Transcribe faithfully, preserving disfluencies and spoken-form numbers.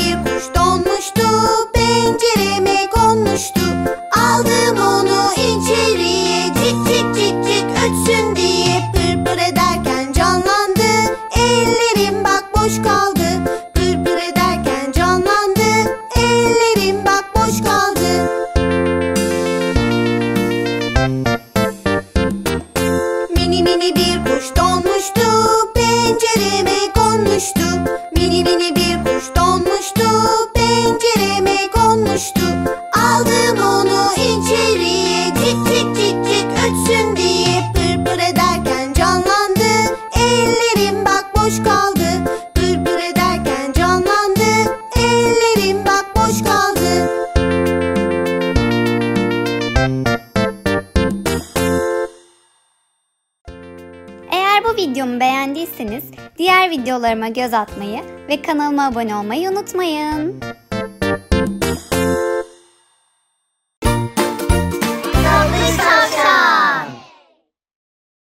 bir kuş donmuştu, pencereme konmuştu. Aldım onu içeriye, cik cik cik cik ötsün diye. Pır pır ederken canlandı, ellerim bak boş kaldı. Pır pır ederken canlandı, ellerim bak boş kaldı. Mini mini bir kuş donmuştu, pencereme konmuştu. Mini mini bir kuş donmuştu, pencereme konmuştu. Aldım onu içeriye, cik cik cik cik ötsün diye. Pır pır ederken canlandı, ellerim bak boş kaldı. Pır pır ederken canlandı, ellerim bak boş kaldı. Eğer bu videomu beğendiyseniz diğer videolarıma göz atmayı ve kanalıma abone olmayı unutmayın.